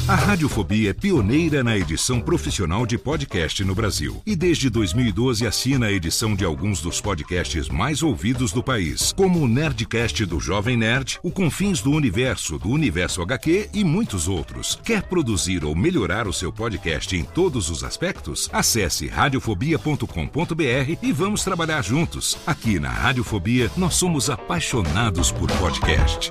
A Radiofobia é pioneira na edição profissional de podcast no Brasil. E desde 2012 assina a edição de alguns dos podcasts mais ouvidos do país, como o Nerdcast do Jovem Nerd, o Confins do Universo HQ e muitos outros. Quer produzir ou melhorar o seu podcast em todos os aspectos? Acesse radiofobia.com.br e vamos trabalhar juntos. Aqui na Radiofobia, nós somos apaixonados por podcast.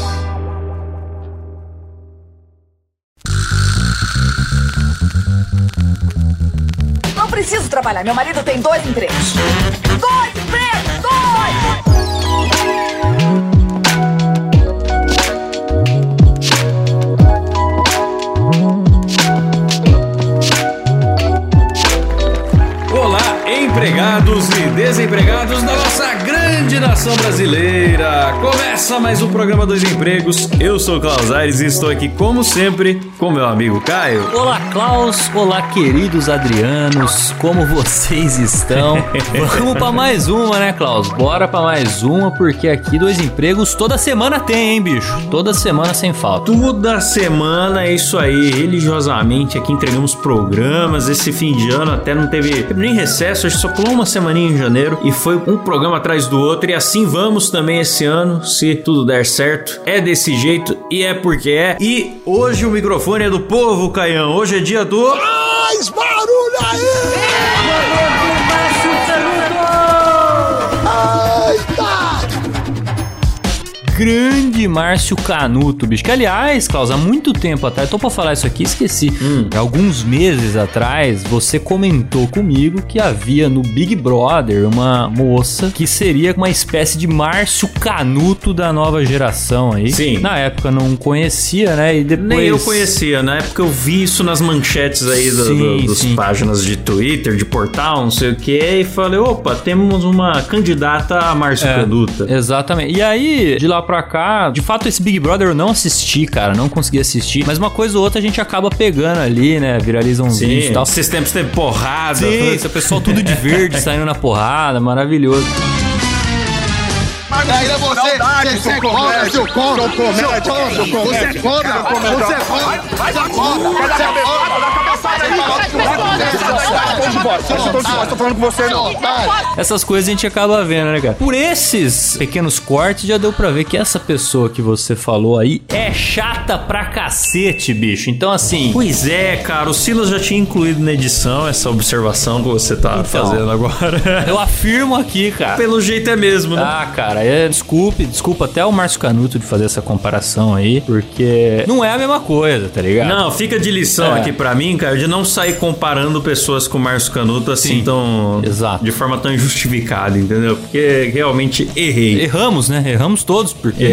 Não preciso trabalhar, meu marido tem 2 empregos. 2 empregos! 2! Olá, empregados e desempregados da nossa grande nação brasileira. Começa mais um programa Dois Empregos. Eu sou o Klaus Aires e estou aqui, como sempre, com meu amigo Caio. Olá, Klaus. Olá, queridos adrianos. Como vocês estão? Vamos pra mais uma, né, Klaus? Bora pra mais uma, porque aqui Dois Empregos toda semana tem, hein, bicho? Toda semana sem falta. Toda semana é isso aí. Religiosamente aqui entregamos programas. Esse fim de ano até não teve nem recesso. A gente só pulou uma semaninha em janeiro e foi um programa atrás do outro. E assim vamos também esse ano, se tudo der certo. É desse jeito e é porque é. E hoje o microfone é do povo, Caião. Hoje é dia do... Faz barulho aí! Grande Márcio Canuto, bicho. Que, aliás, Klaus, há muito tempo atrás, tô pra falar isso aqui, esqueci. Alguns meses atrás, você comentou comigo que havia no Big Brother uma moça que seria uma espécie de Márcio Canuto da nova geração aí. Sim. Na época não conhecia, né? E depois... Nem eu conhecia. Na época eu vi isso nas manchetes aí dos páginas de Twitter, de portal, não sei o que, e falei, opa, temos uma candidata a Márcio Canuto. Exatamente. E aí, de lá pra cá, de fato esse Big Brother eu não assisti, cara, não consegui assistir, mas uma coisa ou outra a gente acaba pegando ali, né, viraliza uns vídeos e tal. Esses tempos teve porrada. Sim, esse pessoal tudo de verde saindo na porrada, maravilhoso. Mas é você é contra, seu contra, você é contra, você é tô falando com você, não. Essas coisas a gente acaba vendo, né, cara? Por esses pequenos cortes já deu pra ver que essa pessoa que você falou aí é chata pra cacete, bicho. Então, assim... Pois é, cara, o Silas já tinha incluído na edição essa observação que você tá fazendo agora. Eu afirmo aqui, cara. Pelo jeito é mesmo, né? Ah, cara, desculpa até o Márcio Canuto de fazer essa comparação aí, porque não é a mesma coisa, tá ligado? Não, fica de lição aqui pra mim, cara, de não sair comparando pessoas com o Márcio Canuto assim, exato, de forma tão injustificada, entendeu? Porque realmente errei. Erramos, né? Erramos todos, porque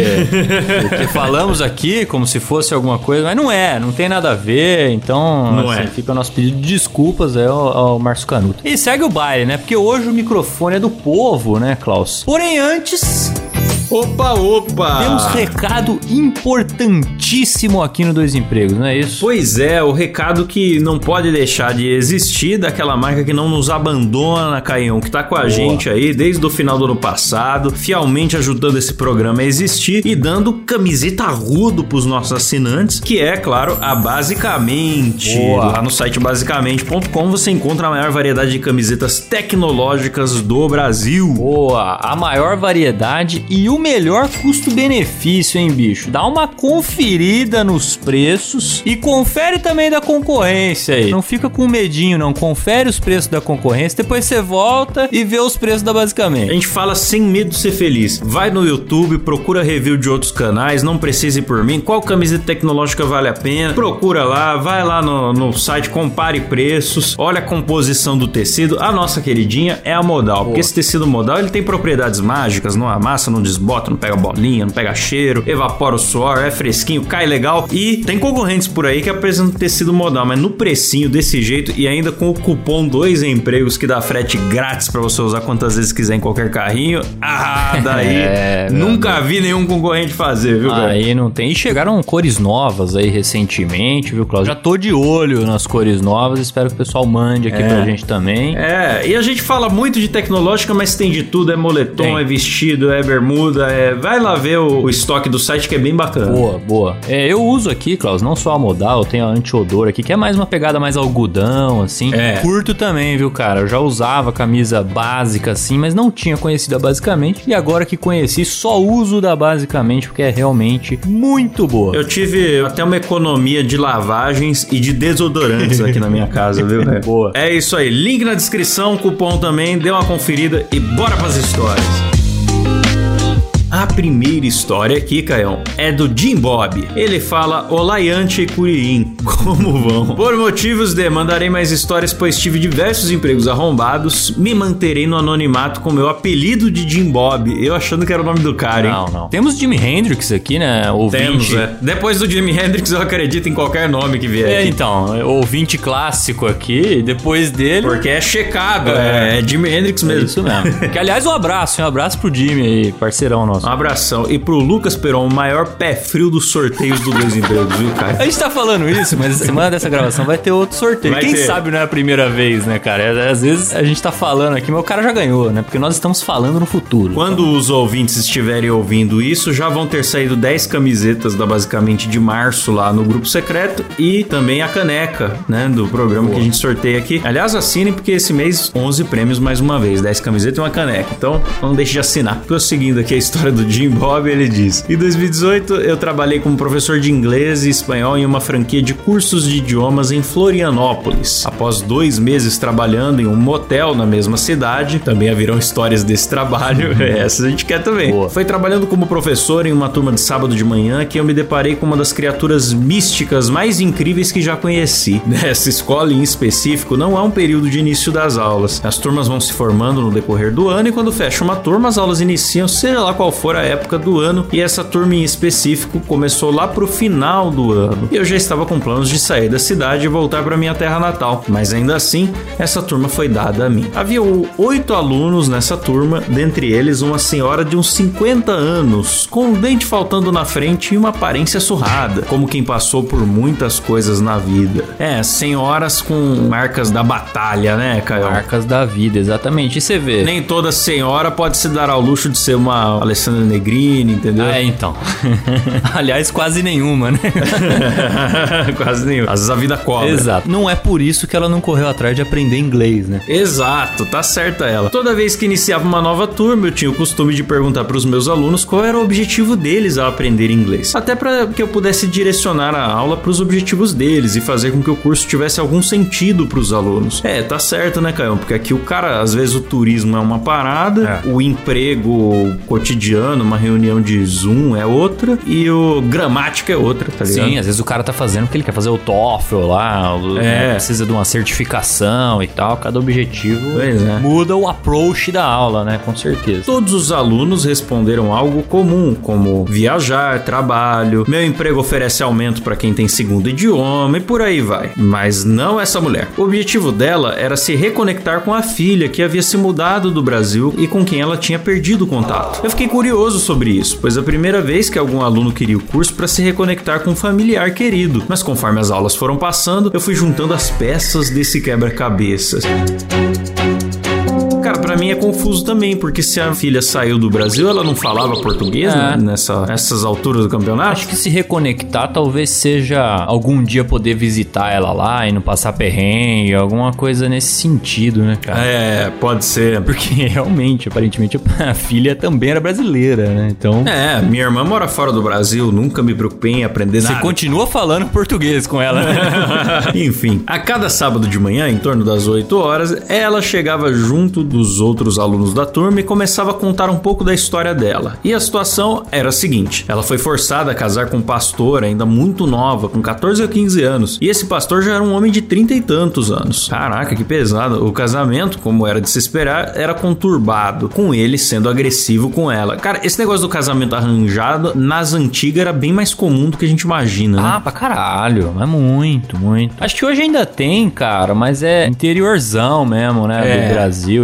falamos aqui como se fosse alguma coisa, mas não tem nada a ver, então não assim, fica o nosso pedido de desculpas ao Márcio Canuto. E segue o baile, né? Porque hoje o microfone é do povo, né, Klaus? Porém, antes... Opa! Temos recado importantíssimo aqui no Dois Empregos, não é isso? Pois é, o recado que não pode deixar de existir daquela marca que não nos abandona, Caião, que tá com a gente aí desde o final do ano passado, fielmente ajudando esse programa a existir e dando camiseta Rudo pros nossos assinantes, que é, claro, a Basicamente. Lá no site basicamente.com você encontra a maior variedade de camisetas tecnológicas do Brasil. Boa, a maior variedade e o melhor custo-benefício, hein, bicho? Dá uma conferida nos preços e confere também da concorrência aí. Não fica com medinho, não. Confere os preços da concorrência, depois você volta e vê os preços da Basicamente. A gente fala sem medo de ser feliz. Vai no YouTube, procura review de outros canais, não precisa ir por mim. Qual camiseta tecnológica vale a pena? Procura lá, vai lá no site, compare preços, olha a composição do tecido. A nossa queridinha é a Modal, porque esse tecido Modal, ele tem propriedades mágicas, não amassa, não desbota, não pega bolinha, não pega cheiro, evapora o suor, é fresquinho, cai legal. E tem concorrentes por aí que apresentam tecido Modal, mas no precinho desse jeito e ainda com o cupom 2 empregos que dá frete grátis pra você usar quantas vezes quiser em qualquer carrinho. Daí nunca vi nenhum concorrente fazer, viu, cara? Aí não tem. E chegaram cores novas aí recentemente, viu, Klaus? Já tô de olho nas cores novas, espero que o pessoal mande aqui pra gente também. E a gente fala muito de tecnológica, mas tem de tudo, é moletom, é vestido, é bermuda, Vai lá ver o estoque do site que é bem bacana. Boa. Eu uso aqui, Klaus, não só a Modal, eu tenho a anti-odor aqui, que é mais uma pegada mais algodão, assim. Curto também, viu, cara? Eu já usava camisa básica, assim, mas não tinha conhecido a Basicamente. E agora que conheci, só uso da Basicamente, porque é realmente muito boa. Eu tive até uma economia de lavagens e de desodorantes aqui na minha casa, viu? Boa. É isso aí. Link na descrição, cupom também. Dê uma conferida e bora pras histórias. A primeira história aqui, Caião, é do Jim Bob. Ele fala: Olá, Yanti e Curirim, como vão? Por motivos de mandarei mais histórias, pois tive diversos empregos arrombados, me manterei no anonimato com meu apelido de Jim Bob. Eu achando que era o nome do cara, hein? Não. Temos Jimi Hendrix aqui, né? Ouvinte. Temos, Depois do Jimi Hendrix, eu acredito em qualquer nome que vier aqui. Então, ouvinte clássico aqui, depois dele... Porque é checado, é Jimi Hendrix mesmo. É isso mesmo. Que, aliás, um abraço pro Jimmy aí, parceirão nosso. Um abração. E pro Lucas Peron, o maior pé frio dos sorteios do Dois Empregos, viu, cara? A gente tá falando isso, mas na semana dessa gravação vai ter outro sorteio. Quem sabe não é a primeira vez, né, cara? Às vezes a gente tá falando aqui, mas o cara já ganhou, né? Porque nós estamos falando no futuro. Quando os ouvintes estiverem ouvindo isso, já vão ter saído 10 camisetas da Basicamente de março lá no grupo secreto e também a caneca, né, do programa que a gente sorteia aqui. Aliás, assinem, porque esse mês 11 prêmios mais uma vez, 10 camisetas e uma caneca. Então, não deixe de assinar. Prosseguindo aqui a história do Jim Bob, ele diz: em 2018 eu trabalhei como professor de inglês e espanhol em uma franquia de cursos de idiomas em Florianópolis. Após 2 meses trabalhando em um motel na mesma cidade, também haverão histórias desse trabalho, essas a gente quer também. Foi trabalhando como professor em uma turma de sábado de manhã que eu me deparei com uma das criaturas místicas mais incríveis que já conheci. Nessa escola em específico não há um período de início das aulas. As turmas vão se formando no decorrer do ano e quando fecha uma turma as aulas iniciam, seja lá qual for a época do ano, e essa turma em específico começou lá pro final do ano. E eu já estava com planos de sair da cidade e voltar para minha terra natal, mas ainda assim, essa turma foi dada a mim. Havia 8 alunos nessa turma, dentre eles uma senhora de uns 50 anos, com um dente faltando na frente e uma aparência surrada, como quem passou por muitas coisas na vida. Senhoras com marcas da batalha, né, Caio? Marcas da vida, exatamente. E você vê... Nem toda senhora pode se dar ao luxo de ser uma Alessandra Negrini, entendeu? Então. Aliás, quase nenhuma, né? Quase nenhuma. Às vezes a vida cobra. Exato. Não é por isso que ela não correu atrás de aprender inglês, né? Exato, tá certa ela. Toda vez que iniciava uma nova turma, eu tinha o costume de perguntar pros meus alunos qual era o objetivo deles ao aprender inglês. Até para que eu pudesse direcionar a aula pros objetivos deles e fazer com que o curso tivesse algum sentido pros alunos. Tá certo, né, Caio? Porque aqui o cara, às vezes o turismo é uma parada, o emprego cotidiano, uma reunião de Zoom é outra e o gramática é outra, tá ligado? Sim, às vezes o cara tá fazendo porque ele quer fazer o TOEFL lá, precisa de uma certificação e tal, cada objetivo muda o approach da aula, né, com certeza. Todos os alunos responderam algo comum, como viajar, trabalho, meu emprego oferece aumento para quem tem segundo idioma e por aí vai. Mas não essa mulher. O objetivo dela era se reconectar com a filha que havia se mudado do Brasil e com quem ela tinha perdido o contato. Eu fiquei curioso sobre isso, pois é a primeira vez que algum aluno queria o curso para se reconectar com um familiar querido. Mas conforme as aulas foram passando, eu fui juntando as peças desse quebra-cabeças. Cara, pra mim é confuso também, porque se a filha saiu do Brasil, ela não falava português, né, nessas alturas do campeonato? Acho que se reconectar talvez seja algum dia poder visitar ela lá e não passar perrengue, alguma coisa nesse sentido, né, cara? Pode ser. Porque realmente, aparentemente, a filha também era brasileira, né, então... minha irmã mora fora do Brasil, nunca me preocupei em aprender nada. Você continua falando português com ela, né? Enfim, a cada sábado de manhã, em torno das 8 horas, ela chegava junto dos outros alunos da turma e começava a contar um pouco da história dela. E a situação era a seguinte: ela foi forçada a casar com um pastor ainda muito nova, com 14 ou 15 anos. E esse pastor já era um homem de 30 e tantos anos. Caraca, que pesado. O casamento, como era de se esperar, era conturbado, com ele sendo agressivo com ela. Cara, esse negócio do casamento arranjado, nas antigas, era bem mais comum do que a gente imagina, né? Pra caralho. É muito, muito. Acho que hoje ainda tem, cara, mas é interiorzão mesmo, né? Do Brasil e tal. E outros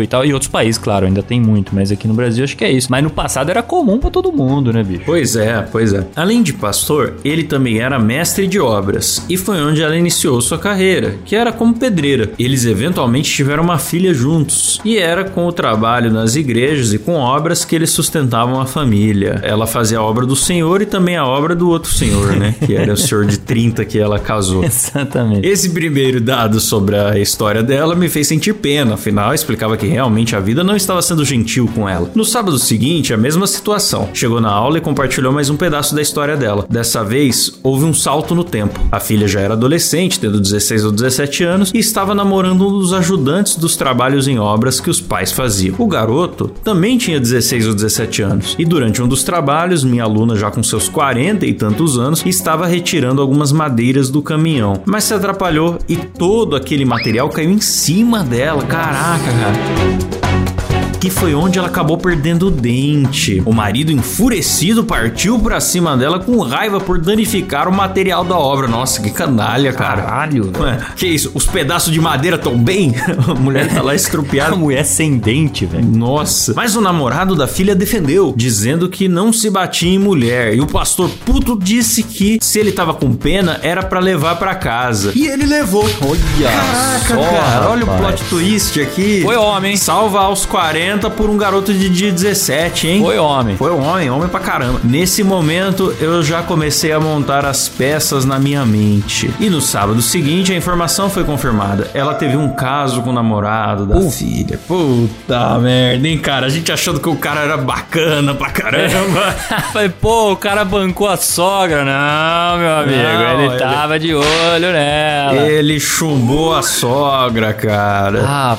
outros países, claro, ainda tem muito, mas aqui no Brasil acho que é isso. Mas no passado era comum pra todo mundo, né, bicho? Pois é. Além de pastor, ele também era mestre de obras e foi onde ela iniciou sua carreira, que era como pedreira. Eles eventualmente tiveram uma filha juntos e era com o trabalho nas igrejas e com obras que eles sustentavam a família. Ela fazia a obra do Senhor e também a obra do outro senhor, né? Que era o senhor de 30 que ela casou. Exatamente. Esse primeiro dado sobre a história dela me fez sentir pena, afinal explicava que realmente a vida não estava sendo gentil com ela. No sábado seguinte, a mesma situação. Chegou na aula e compartilhou mais um pedaço da história dela. Dessa vez, houve um salto no tempo. A filha já era adolescente, tendo 16 ou 17 anos, e estava namorando um dos ajudantes dos trabalhos em obras que os pais faziam. O garoto também tinha 16 ou 17 anos, e durante um dos trabalhos, minha aluna, já com seus 40 e tantos anos, estava retirando algumas madeiras do caminhão, mas se atrapalhou e todo aquele material caiu em cima dela. Caraca, cara. Que foi onde ela acabou perdendo o dente. O marido, enfurecido, partiu pra cima dela com raiva por danificar o material da obra. Nossa, que canalha, cara. Caralho. Que isso? Os pedaços de madeira tão bem? A mulher tá lá estrupiada. A mulher sem dente, velho. Nossa. Mas o namorado da filha defendeu, dizendo que não se batia em mulher. E o pastor puto disse que se ele tava com pena, era pra levar pra casa. E ele levou. Olha. Caraca, só, cara. Olha rapaz. o plot twist aqui. Foi homem. Salva aos 40 por um garoto de dia 17, hein? Foi homem. Foi homem pra caramba. Nesse momento, eu já comecei a montar as peças na minha mente. E no sábado seguinte, a informação foi confirmada. Ela teve um caso com o namorado da filha. Puta merda, hein, cara? A gente achando que o cara era bacana pra caramba. Falei, pô, o cara bancou a sogra. Não, meu amigo, Não, ele tava de olho nela. Ele chumbou a sogra, cara.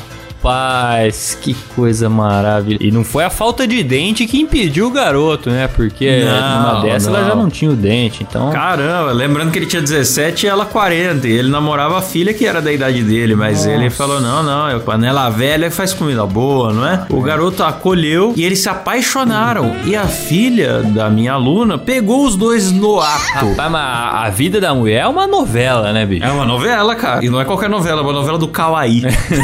Rapaz, que coisa maravilhosa. E não foi a falta de dente que impediu o garoto, né? Porque numa dessa ela já não tinha o dente, então... Caramba, lembrando que ele tinha 17 e ela 40. E ele namorava a filha que era da idade dele, mas ele falou, não, panela velha faz comida boa, não é? O garoto acolheu e eles se apaixonaram. E a filha da minha aluna pegou os dois no ato. Rapaz, mas a vida da mulher é uma novela, né, bicho? É uma novela, cara. E não é qualquer novela, é uma novela do Kawaii.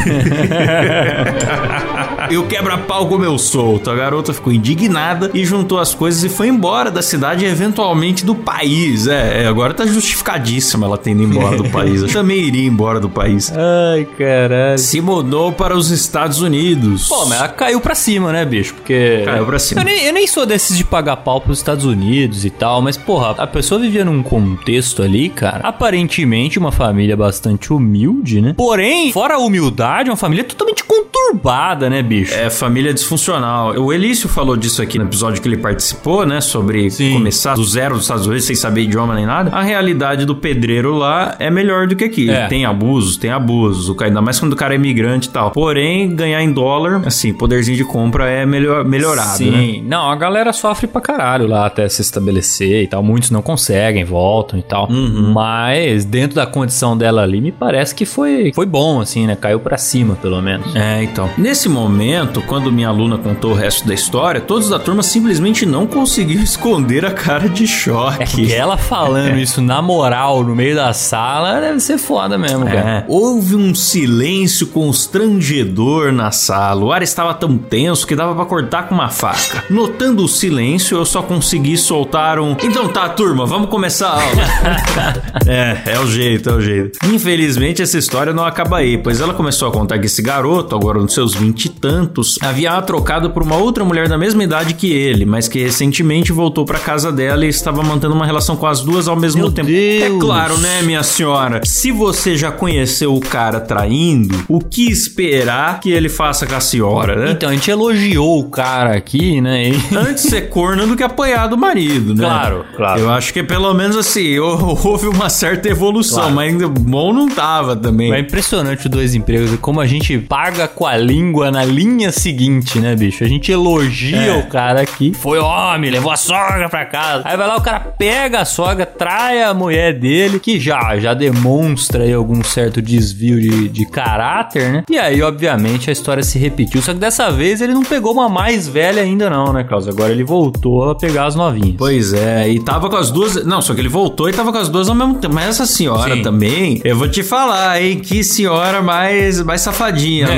Eu quebra-pau como eu solto. A garota ficou indignada e juntou as coisas e foi embora da cidade e eventualmente do país. Agora tá justificadíssima ela tendo ido embora do país. Eu também iria embora do país. Ai, caralho. Se mudou para os Estados Unidos. Pô, mas ela caiu pra cima, né, bicho? Porque... Caiu pra cima. Eu nem sou desses de pagar pau pros Estados Unidos e tal, mas, porra, a pessoa vivia num contexto ali, cara, aparentemente uma família bastante humilde, né? Porém, fora a humildade, uma família totalmente conturbada, né, bicho? É, família disfuncional. O Elício falou disso aqui no episódio que ele participou, né? Sobre começar do zero dos Estados Unidos sem saber idioma nem nada. A realidade do pedreiro lá é melhor do que aqui. Tem abusos. Ainda mais quando o cara é imigrante e tal. Porém, ganhar em dólar, assim, poderzinho de compra é melhorado, Sim. né? Não, a galera sofre pra caralho lá até se estabelecer e tal. Muitos não conseguem, voltam e tal. Mas dentro da condição dela ali, me parece que foi bom, assim, né? Caiu pra cima, pelo menos. Então. Nesse momento, quando minha aluna contou o resto da história, todos da turma simplesmente não conseguiram esconder a cara de choque. Porque ela falando isso na moral, no meio da sala, deve ser foda mesmo, cara. Houve um silêncio constrangedor na sala. O ar estava tão tenso que dava pra cortar com uma faca. Notando o silêncio, eu só consegui soltar um... Então tá, turma, vamos começar a aula. É o jeito. Infelizmente, essa história não acaba aí, pois ela começou a contar que esse garoto, agora nos seus 20 e tantos, havia trocado por uma outra mulher da mesma idade que ele, mas que recentemente voltou pra casa dela e estava mantendo uma relação com as duas ao mesmo tempo. Deus. É claro, né, minha senhora? Se você já conheceu o cara traindo, o que esperar que ele faça com a senhora, né? Então, a gente elogiou o cara aqui, né? Antes ser corno do que apoiar do marido, né? Claro. Eu acho que pelo menos assim, houve uma certa evolução, mas bom não tava também. É impressionante os dois empregos, como a gente paga com a língua na linha seguinte, né, bicho? A gente elogia o cara aqui. Foi homem, levou a sogra pra casa. Aí vai lá, o cara pega a sogra, trai a mulher dele, que já demonstra aí algum certo desvio de caráter, né? E aí, obviamente, a história se repetiu. Só que dessa vez ele não pegou uma mais velha ainda não, né, Klaus? Agora ele voltou a pegar as novinhas. Pois é, e tava com as duas... Não, só que ele voltou e tava com as duas ao mesmo tempo. Mas essa senhora também, eu vou te falar, hein? Que senhora mais safadinha, não?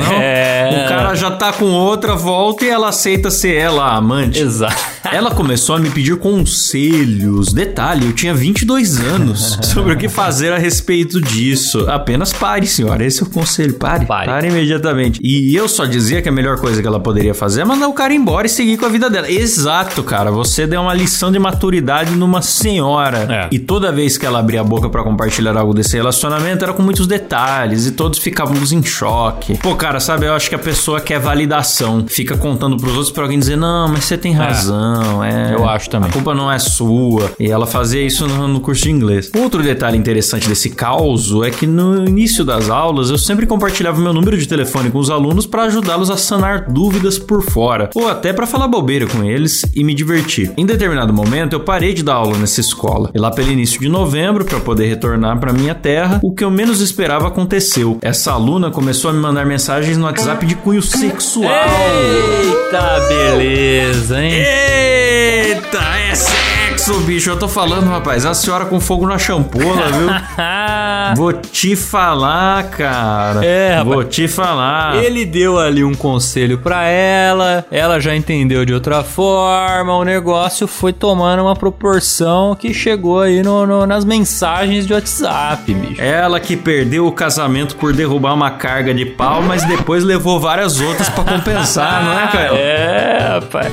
O cara já tá com outra, volta e ela aceita ser ela a amante. Exato. Ela começou a me pedir conselhos. Detalhe, eu tinha 22 anos. Sobre o que fazer a respeito disso. Apenas pare, senhora. Esse é o conselho. Pare imediatamente. E eu só dizia que a melhor coisa que ela poderia fazer é mandar o cara embora e seguir com a vida dela. Exato, cara. Você deu uma lição de maturidade numa senhora. E toda vez que ela abria a boca pra compartilhar algo desse relacionamento, era com muitos detalhes e todos ficávamos em choque. Pô, cara, sabe? Eu acho que a pessoa quer validação. Fica contando pros outros pra alguém dizer, não, mas você tem razão. Eu acho também. A culpa não é sua. E ela fazia isso no curso de inglês. Outro detalhe interessante desse caos é que no início das aulas eu sempre compartilhava meu número de telefone com os alunos para ajudá-los a sanar dúvidas por fora, ou até para falar bobeira com eles e me divertir. Em determinado momento eu parei de dar aula nessa escola. E lá pelo início de novembro, para poder retornar para minha terra, o que eu menos esperava aconteceu. Essa aluna começou a me mandar mensagens no WhatsApp de cunho sexual. Eita, beleza, hein? Eita, é sexo, bicho. Eu tô falando, rapaz. A senhora com fogo na champola, viu? Vou te falar, cara. Rapaz. Vou te falar. Ele deu ali um conselho pra ela já entendeu de outra forma, o negócio foi tomando uma proporção que chegou aí nas mensagens de WhatsApp, bicho. Ela que perdeu o casamento por derrubar uma carga de pau, mas depois levou várias outras pra compensar, não é, Caio? Rapaz.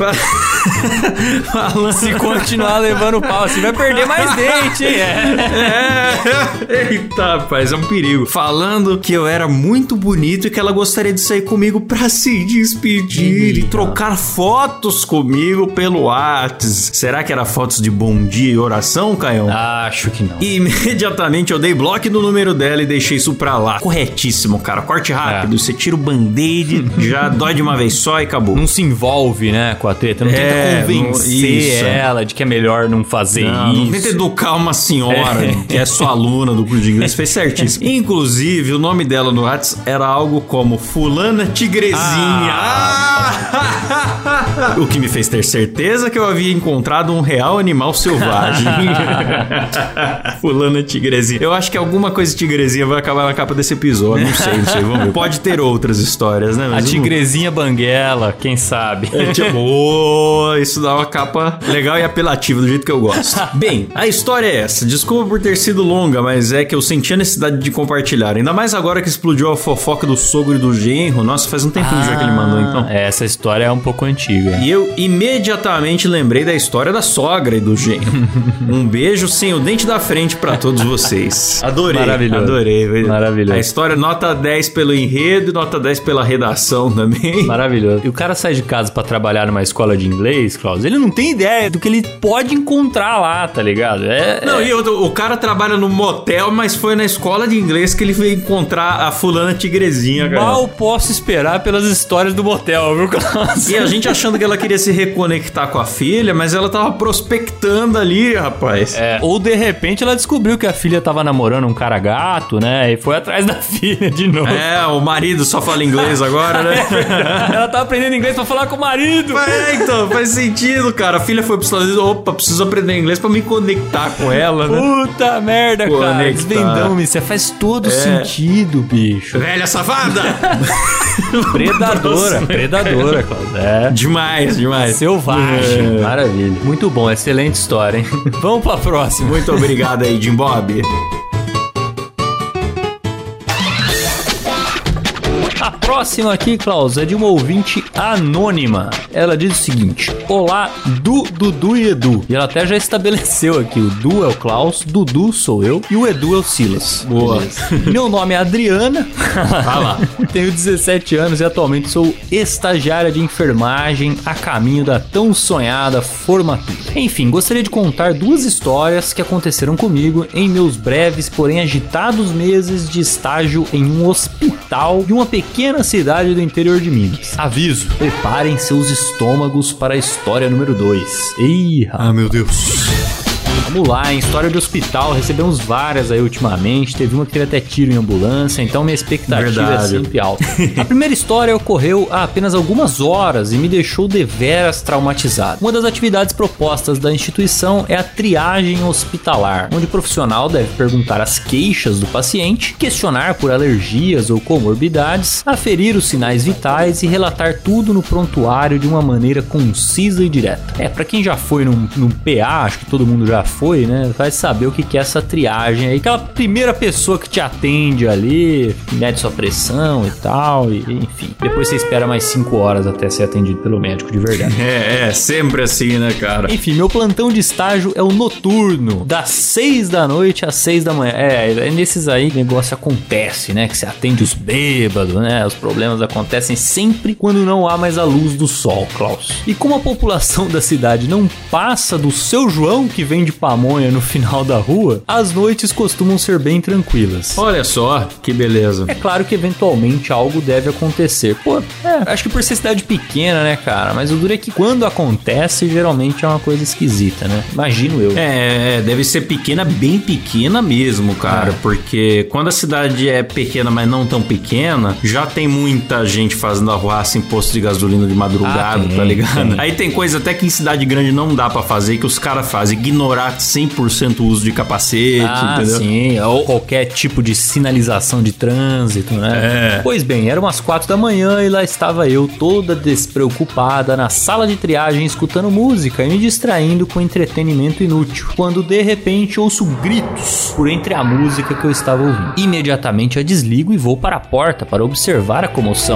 Se continuar levando pau assim, vai perder mais dente, hein? Eita, rapaz, é um perigo. Falando que eu era muito bonito e que ela gostaria de sair comigo pra se despedir e trocar fotos comigo pelo WhatsApp. Será que era fotos de bom dia e oração, Caião? Acho que não. E imediatamente eu dei bloco no número dela e deixei isso pra lá. Corretíssimo, cara. Corte rápido. Você tira o band-aid, já dói de uma vez só e acabou. Não se envolve, né, com a treta. Não tenta convencer ela de que é melhor não fazer isso. Não tenta educar uma senhora que é sua aluna do curso de inglês. Fez certíssimo. Inclusive, o nome dela no WhatsApp era algo como Fulana Tigrezinha. O que me fez ter certeza que eu havia encontrado um real animal selvagem. Fulana Tigrezinha. Eu acho que alguma coisa Tigrezinha vai acabar na capa desse episódio. Não sei, vamos ver. Pode ter outras histórias, né? Mas a Tigrezinha Banguela, quem sabe? Isso dá uma capa legal e apelativa do jeito que eu gosto. Bem, a história é essa. Desculpa por ter sido longa, mas é que eu senti a necessidade de compartilhar. Ainda mais agora que explodiu a fofoca do sogro e do genro. Nossa, faz um tempinho já que ele mandou, então. Essa história é um pouco antiga. E eu imediatamente lembrei da história da sogra e do genro. Um beijo sem o dente da frente pra todos vocês. Adorei. Maravilhoso. Adorei. Maravilhoso. A história nota 10 pelo enredo e nota 10 pela redação também. Maravilhoso. E o cara sai de casa pra trabalhar numa escola de inglês, Klaus, ele não tem ideia do que ele pode encontrar lá, tá ligado? E o cara trabalha no motel, mas foi na escola de inglês que ele veio encontrar a fulana Tigrezinha, cara. Mal posso esperar pelas histórias do motel, viu, Klaus? E a gente achando que ela queria se reconectar com a filha, mas ela tava prospectando ali, rapaz. Ou de repente ela descobriu que a filha tava namorando um cara gato, né? E foi atrás da filha de novo. O marido só fala inglês agora, né? Ela tá aprendendo inglês pra falar com o marido. Então, faz sentido, cara. A filha foi pros Estados Unidos, opa, preciso aprender inglês pra me conectar com ela, né? Puta merda, cara. Desvendão-me, você faz todo sentido, bicho. Velha safada! Predadora, Klaus. Demais. Selvagem. Maravilha. Muito bom, excelente história, hein? Vamos pra próxima. Muito obrigado aí, Jim Bob. A próxima aqui, Klaus, é de uma ouvinte anônima. Ela diz o seguinte: olá, Dudu e Edu. E ela até já estabeleceu aqui: o Du é o Klaus, Dudu sou eu e o Edu é o Silas. Boa. Meu nome é Adriana. Lá. Tenho 17 anos e atualmente sou estagiária de enfermagem a caminho da tão sonhada formatura. Enfim, gostaria de contar duas histórias que aconteceram comigo em meus breves, porém agitados meses de estágio em um hospital de uma pequena cidade do interior de Minas. Aviso: preparem seus estômagos para a história número 2. Meu Deus. Vamos lá, em história de hospital, recebemos várias aí ultimamente. Teve uma que teve até tiro em ambulância, então minha expectativa é sempre alta. A primeira história ocorreu há apenas algumas horas e me deixou deveras traumatizado. Uma das atividades propostas da instituição é a triagem hospitalar, onde o profissional deve perguntar as queixas do paciente, questionar por alergias ou comorbidades, aferir os sinais vitais e relatar tudo no prontuário de uma maneira concisa e direta. Pra quem já foi num PA, acho que todo mundo já foi, né? Vai saber o que é essa triagem aí. Aquela primeira pessoa que te atende ali, mede sua pressão e tal, e enfim. Depois você espera mais 5 horas até ser atendido pelo médico de verdade. Sempre assim, né, cara? Enfim, meu plantão de estágio é o noturno, das 6 da noite às 6 da manhã. É nesses aí que o negócio acontece, né? Que você atende os bêbados, né? Os problemas acontecem sempre quando não há mais a luz do sol, Klaus. E como a população da cidade não passa do Seu João que vende pamonha no final da rua, as noites costumam ser bem tranquilas. Olha só, que beleza. É claro que eventualmente algo deve acontecer. Acho que por ser cidade pequena, né, cara? Mas o duro é que quando acontece, geralmente é uma coisa esquisita, né? Imagino eu. Deve ser pequena, bem pequena mesmo, cara. Porque quando a cidade é pequena, mas não tão pequena, já tem muita gente fazendo arruaça em posto de gasolina de madrugada, tá ligado? Tem. Aí tem coisa até que em cidade grande não dá pra fazer, que os caras fazem. Ignorar 100% o uso de capacete, entendeu? Sim, ou qualquer tipo de sinalização de trânsito, né? Pois bem, eram umas 4 da manhã e lá estava eu, toda despreocupada, na sala de triagem, escutando música e me distraindo com entretenimento inútil, quando de repente ouço gritos por entre a música que eu estava ouvindo. Imediatamente a desligo e vou para a porta para observar a comoção.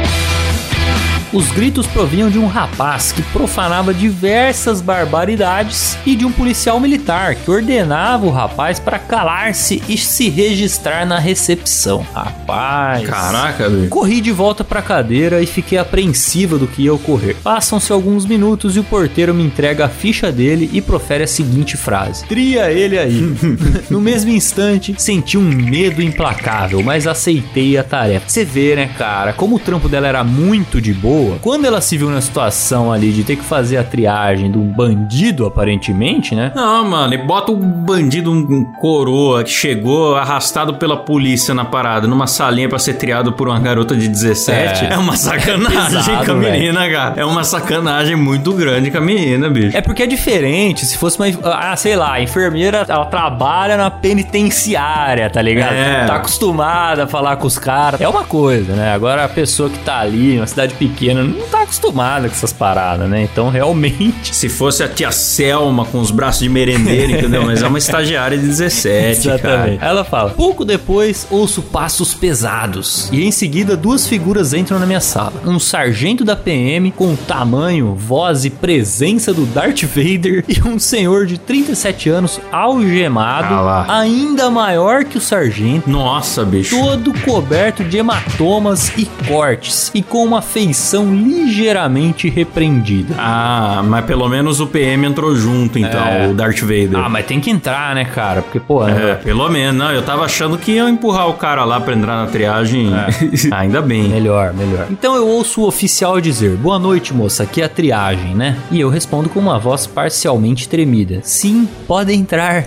Os gritos provinham de um rapaz que profanava diversas barbaridades e de um policial militar que ordenava o rapaz para calar-se e se registrar na recepção. Rapaz... Caraca, velho. Corri de volta para a cadeira e fiquei apreensiva do que ia ocorrer. Passam-se alguns minutos e o porteiro me entrega a ficha dele e profere a seguinte frase: "Tria ele aí." No mesmo instante, senti um medo implacável, mas aceitei a tarefa. Você vê, né, cara, como o trampo dela era muito de boa. Quando ela se viu na situação ali de ter que fazer a triagem de um bandido, aparentemente, né? Não, mano, e bota um bandido, um coroa que chegou arrastado pela polícia na parada, numa salinha pra ser triado por uma garota de 17. É uma sacanagem com a menina, cara. É uma sacanagem muito grande com a menina, bicho. É porque é diferente. Se fosse uma, sei lá, a enfermeira, ela trabalha na penitenciária, tá ligado? Tá acostumada a falar com os caras. É uma coisa, né? Agora a pessoa que tá ali, numa cidade pequena, não tá acostumada com essas paradas, né? Então, realmente... Se fosse a tia Selma com os braços de merendeira, entendeu? Mas é uma estagiária de 17, exatamente. cara. Ela fala: pouco depois, ouço passos pesados. E em seguida, 2 figuras entram na minha sala. Um sargento da PM com tamanho, voz e presença do Darth Vader e um senhor de 37 anos algemado, ainda maior que o sargento. Nossa, bicho. Todo coberto de hematomas e cortes e com uma feição ligeiramente repreendida. Mas pelo menos o PM entrou junto, então, o Darth Vader. Mas tem que entrar, né, cara? Porque, pô... pelo menos. Não, eu tava achando que iam empurrar o cara lá pra entrar na triagem. Ainda bem. Melhor. Então eu ouço o oficial dizer: "Boa noite, moça, aqui é a triagem, né?" E eu respondo com uma voz parcialmente tremida: "Sim, pode entrar."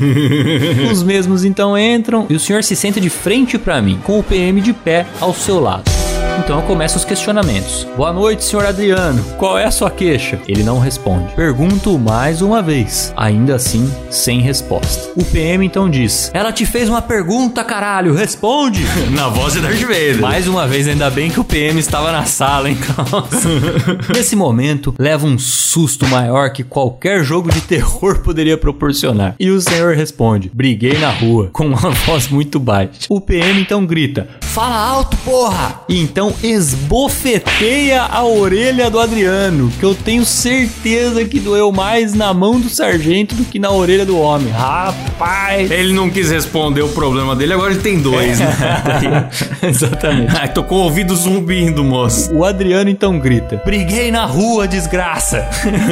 Os mesmos então entram e o senhor se senta de frente pra mim, com o PM de pé ao seu lado. Então eu começo os questionamentos. "Boa noite, senhor Adriano. Qual é a sua queixa?" Ele não responde. Pergunto mais uma vez. Ainda assim, sem resposta. O PM então diz: "Ela te fez uma pergunta, caralho. Responde." Na voz de Darth Vader. Mais uma vez, ainda bem que o PM estava na sala, hein, Nesse momento, leva um susto maior que qualquer jogo de terror poderia proporcionar. E o senhor responde: "Briguei na rua," com uma voz muito baixa. O PM então grita: "Fala alto, porra!" E então esbofeteia a orelha do Adriano, que eu tenho certeza que doeu mais na mão do sargento do que na orelha do homem. Rapaz! Ele não quis responder o problema dele, agora ele tem 2, né? Exatamente. Tô com o ouvido zumbindo, moço. O Adriano então grita: "Briguei na rua, desgraça!"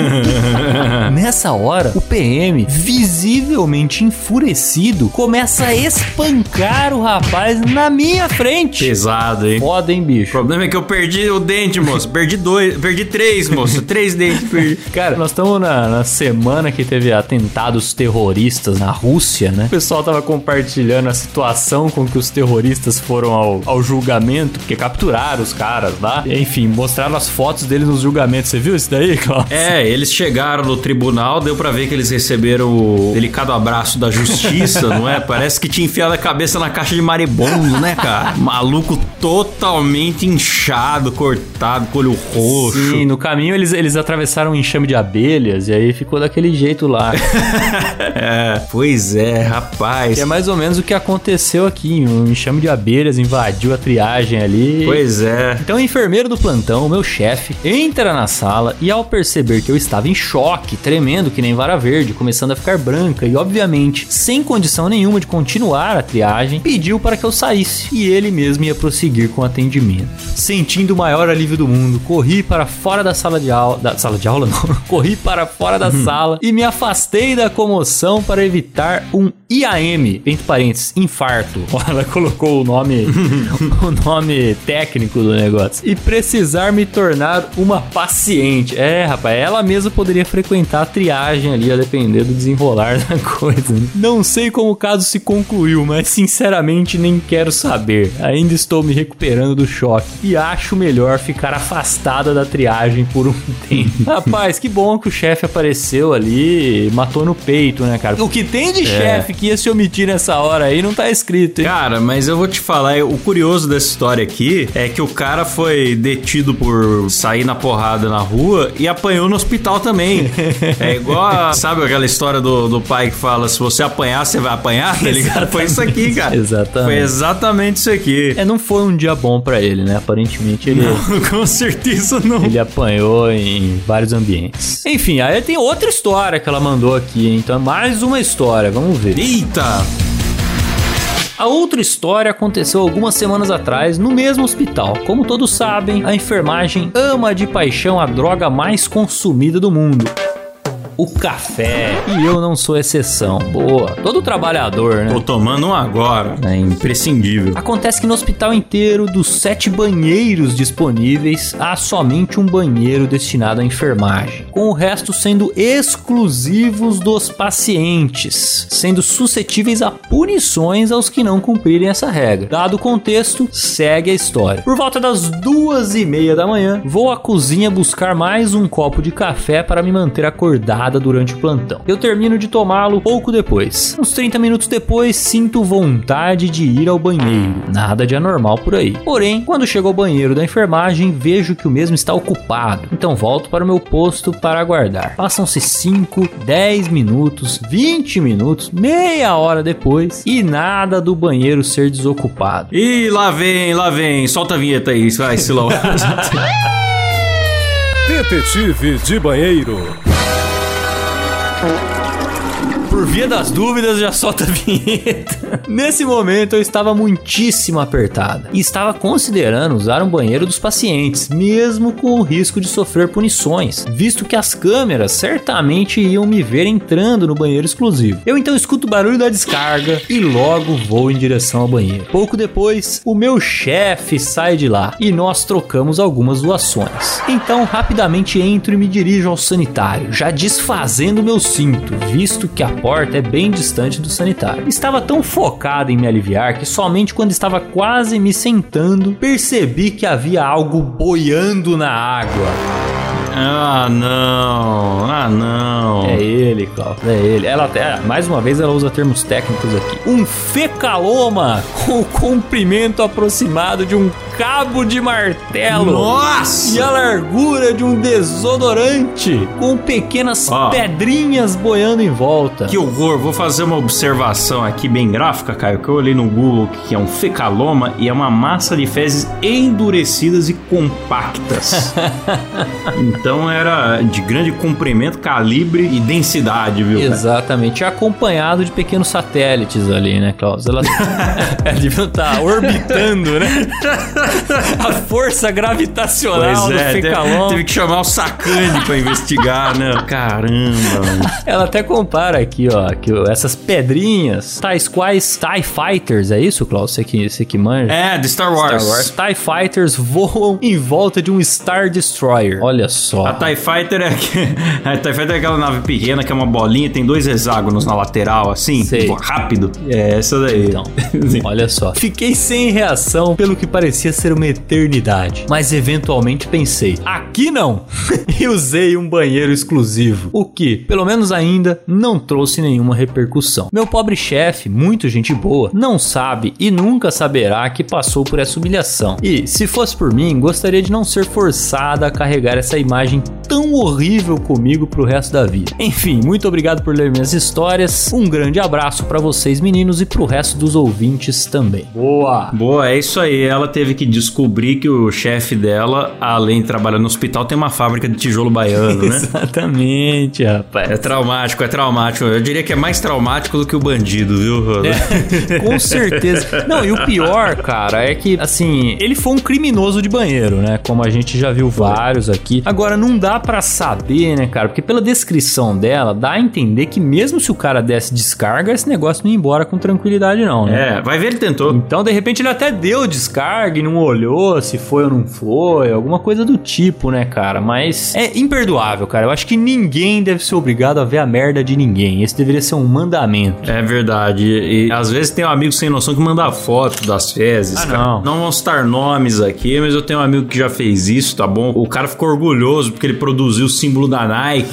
Nessa hora, o PM, visivelmente enfurecido, começa a espancar o rapaz na minha frente. frente. Pesado, hein? Foda, hein, bicho? O problema é que eu perdi o dente, moço. Perdi 3, moço. 3 dentes perdi. Cara, nós estamos na semana que teve atentados terroristas na Rússia, né? O pessoal tava compartilhando a situação com que os terroristas foram ao julgamento, porque capturaram os caras lá. Enfim, mostraram as fotos deles nos julgamentos. Você viu isso daí, Cláudio? Eles chegaram no tribunal, deu pra ver que eles receberam o delicado abraço da justiça, não é? Parece que tinha enfiado a cabeça na caixa de maribondo, né, cara? Maluco totalmente inchado, cortado, com olho roxo. Sim, no caminho eles atravessaram um enxame de abelhas e aí ficou daquele jeito lá. Pois é, rapaz. Que é mais ou menos o que aconteceu aqui. Um enxame de abelhas invadiu a triagem ali. Pois é. Então o enfermeiro do plantão, o meu chefe, entra na sala e ao perceber que eu estava em choque, tremendo que nem vara verde, começando a ficar branca e obviamente sem condição nenhuma de continuar a triagem, pediu para que eu saísse e ele mesmo ia prosseguir com o atendimento. Sentindo o maior alívio do mundo, corri para fora da sala de aula... Sala de aula não. Corri para fora da sala e me afastei da comoção para evitar um IAM, entre parênteses, infarto. Ela colocou o nome técnico do negócio. E precisar me tornar uma paciente. Rapaz, ela mesma poderia frequentar a triagem ali, a depender do desenrolar da coisa. Né? Não sei como o caso se concluiu, mas sinceramente nem quero saber. Ainda estou me recuperando do choque e acho melhor ficar afastada da triagem por um tempo. Rapaz, que bom que o chefe apareceu ali e matou no peito, né, cara? O que tem de chefe que ia se omitir nessa hora aí não tá escrito, hein? Cara, mas eu vou te falar, o curioso dessa história aqui é que o cara foi detido por sair na porrada na rua e apanhou no hospital também. É igual, sabe aquela história do pai que fala, se você apanhar, você vai apanhar, tá ligado? Foi isso aqui, cara. Exatamente. Foi exatamente isso aqui. Não foi um dia bom pra ele, né? Aparentemente ele... Não, com certeza não. Ele apanhou em vários ambientes. Enfim, aí tem outra história que ela mandou aqui, hein? Então é mais uma história, vamos ver. Eita! A outra história aconteceu algumas semanas atrás no mesmo hospital. Como todos sabem, a enfermagem ama de paixão a droga mais consumida do mundo: o café. E eu não sou exceção. Boa. Todo trabalhador, né? Tô tomando um agora. É imprescindível. Acontece que no hospital inteiro, dos 7 banheiros disponíveis, há somente um banheiro destinado à enfermagem, com o resto sendo exclusivos dos pacientes, sendo suscetíveis a punições aos que não cumprirem essa regra. Dado o contexto, segue a história. Por volta das 2:30 da manhã, vou à cozinha buscar mais um copo de café para me manter acordado durante o plantão. Eu termino de tomá-lo pouco depois. Uns 30 minutos depois, sinto vontade de ir ao banheiro. Nada de anormal por aí. Porém, quando chego ao banheiro da enfermagem, vejo que o mesmo está ocupado. Então volto para o meu posto para aguardar. Passam-se 5, 10 minutos, 20 minutos, meia hora depois e nada do banheiro ser desocupado. E lá vem. Solta a vinheta aí, vai, Silão. Detetive de banheiro. Por via das dúvidas, já solta a vinheta. Nesse momento, eu estava muitíssimo apertada e estava considerando usar um banheiro dos pacientes, mesmo com o risco de sofrer punições, visto que as câmeras certamente iam me ver entrando no banheiro exclusivo. Eu então escuto o barulho da descarga e logo vou em direção ao banheiro. Pouco depois, o meu chefe sai de lá e nós trocamos algumas doações. Então, rapidamente entro e me dirijo ao sanitário, já desfazendo meu cinto, visto que a porta é bem distante do sanitário. Estava tão focado em me aliviar que somente quando estava quase me sentando, percebi que havia algo boiando na água. Ah, não. É ele, Cláudio, é ele. Ela até, mais uma vez, ela usa termos técnicos aqui. Um fecaloma com o comprimento aproximado de um cabo de martelo. Nossa! E a largura de um desodorante com pequenas pedrinhas boiando em volta. Que horror. Vou fazer uma observação aqui bem gráfica, Caio, que eu olhei no Google que é um fecaloma e é uma massa de fezes endurecidas e compactas. Então era de grande comprimento, calibre e densidade, viu? Exatamente, acompanhado de pequenos satélites ali, né, Klaus? Elas deviam estar orbitando, né? A força gravitacional do fecalon. Teve que chamar o Sacani pra investigar, né? Caramba, mano. Ela até compara aqui, ó, que essas pedrinhas, tais quais TIE Fighters, é isso, Klaus? Você que manja? É, de Star Wars. TIE Fighters voam em volta de um Star Destroyer. Olha só. A TIE Fighter é aquela nave pequena que é uma bolinha, tem 2 hexágonos na lateral, assim, rápido. É essa daí. Então, olha só. Fiquei sem reação pelo que parecia ser uma eternidade, mas eventualmente pensei, aqui não! E usei um banheiro exclusivo, o que, pelo menos ainda, não trouxe nenhuma repercussão. Meu pobre chefe, muito gente boa, não sabe e nunca saberá que passou por essa humilhação. E, se fosse por mim, gostaria de não ser forçada a carregar essa imagem tão horrível comigo pro resto da vida. Enfim, muito obrigado por ler minhas histórias, um grande abraço pra vocês meninos e pro resto dos ouvintes também. Boa, é isso aí. Ela teve que descobrir que o chefe dela, além de trabalhar no hospital, tem uma fábrica de tijolo baiano, né? Exatamente, rapaz. É traumático. Eu diria que é mais traumático do que o bandido, viu, Roda? Com certeza. Não, e o pior, cara, é que, assim, ele foi um criminoso de banheiro, né? Como a gente já viu vários aqui. Agora, não dá pra saber, né, cara? Porque pela descrição dela, dá a entender que mesmo se o cara desse descarga, esse negócio não ia embora com tranquilidade, não, né? É, vai ver, ele tentou. Então, de repente, ele até deu descarga e não olhou se foi ou não foi, alguma coisa do tipo, né, cara? Mas é imperdoável, cara. Eu acho que ninguém deve ser obrigado a ver a merda de ninguém. Esse deveria ser um mandamento. É verdade. E às vezes tem um amigo sem noção que manda foto das fezes. Não. Não vão citar nomes aqui, mas eu tenho um amigo que já fez isso, tá bom? O cara ficou orgulhoso porque ele produziu o símbolo da Nike.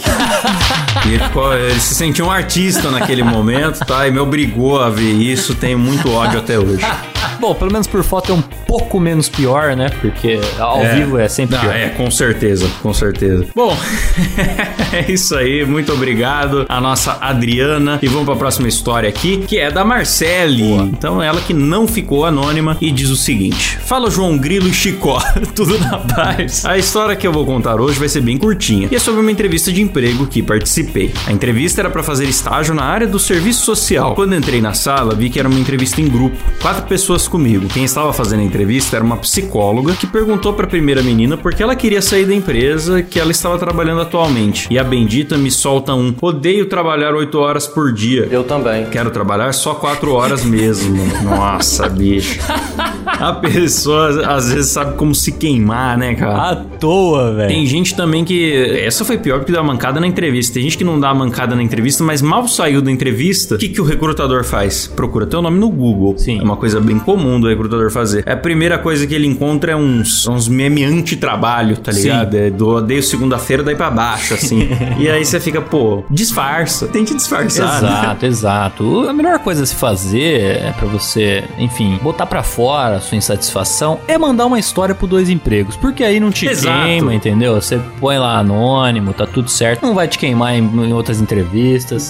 E ele se sentiu um artista naquele momento, tá? E me obrigou a ver isso. Tenho muito ódio até hoje. Bom, pelo menos por foto é um pouco menos pior, né? Porque ao vivo é sempre pior. Com certeza. Bom, é isso aí. Muito obrigado a nossa Adriana. E vamos pra próxima história aqui, que é da Marcele. Boa. Então, ela que não ficou anônima e diz o seguinte: fala João Grilo e Chicó, tudo na paz. A história que eu vou contar hoje vai ser bem curtinha e é sobre uma entrevista de emprego que participei. A entrevista era pra fazer estágio na área do serviço social. Quando entrei na sala, vi que era uma entrevista em grupo, 4 pessoas comigo. Quem estava fazendo a entrevista era uma psicóloga que perguntou pra primeira menina por que ela queria sair da empresa que ela estava trabalhando atualmente. E a bendita me solta odeio trabalhar 8 horas por dia. Eu também. Quero trabalhar só 4 horas mesmo. Nossa, bicho. A pessoa às vezes sabe como se queimar, né, cara? À toa, velho. Tem gente também que... Essa foi pior porque deu uma mancada na entrevista. Tem gente que não dá uma mancada na entrevista, mas mal saiu da entrevista, o que o recrutador faz? Procura teu nome no Google. Sim. É uma coisa bem comum do recrutador fazer. A primeira coisa que ele encontra é uns meme anti-trabalho, tá ligado? Sim. É do odeio segunda-feira, daí pra baixo, assim. E aí você fica, pô, disfarça. Tente disfarçar, Exato, né? Exato. A melhor coisa a se fazer é pra você, enfim, botar pra fora a sua insatisfação é mandar uma história pro 2 empregos, porque aí não te queima, entendeu? Você põe lá anônimo, tá tudo certo, não vai te queimar em outras entrevistas.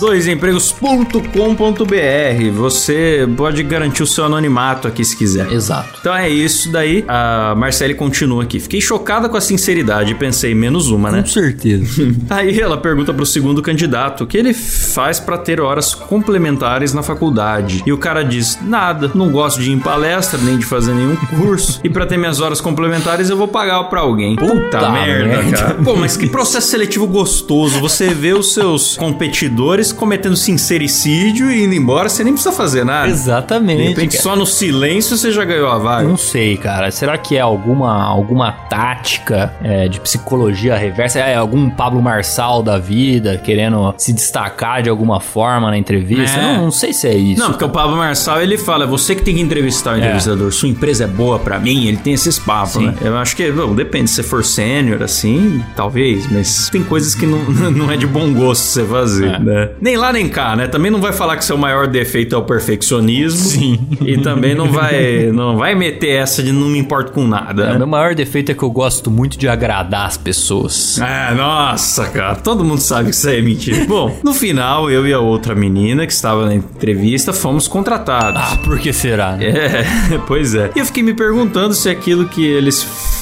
2empregos.com.br. Você pode garantir o seu anonimato aqui se quiser. Exato. Então é isso daí. A Marcele continua aqui. Fiquei chocada com a sinceridade e pensei, menos uma, né? Com certeza. Aí ela pergunta pro segundo candidato o que ele faz pra ter horas complementares na faculdade. E o cara diz, nada, não gosto de ir em palestra, nem de fazer nenhum curso. E pra ter minhas horas complementares eu vou pagar pra alguém. Puta merda, cara. Pô, mas que processo seletivo gostoso. Você vê os seus competidores cometendo sincericídio e indo embora, você nem precisa fazer nada. Exatamente. De repente, só no silêncio você já ganhou a vaga. Não sei, cara. Será que é alguma tática de psicologia reversa? É algum Pablo Marçal da vida querendo se destacar de alguma forma na entrevista? Não sei se é isso. Não, porque o Pablo Marçal, ele fala, é você que tem que entrevistar o entrevistador. Sua empresa é boa pra mim, ele tem esses papos, né? Eu acho que, bom, depende. Se você for sênior, assim, talvez, mas tem coisas que não é de bom gosto você fazer, né? Nem lá nem cá, né? Também não vai falar que seu maior defeito é o perfeccionismo. Sim. E também não vai meter essa de não me importo com nada, né? Meu maior defeito é que eu gosto muito de agradar as pessoas. Nossa, cara. Todo mundo sabe que isso aí é mentira. Bom, no final, eu e a outra menina que estava na entrevista fomos contratados. Por que será? Pois é. E eu fiquei me perguntando se aquilo que eles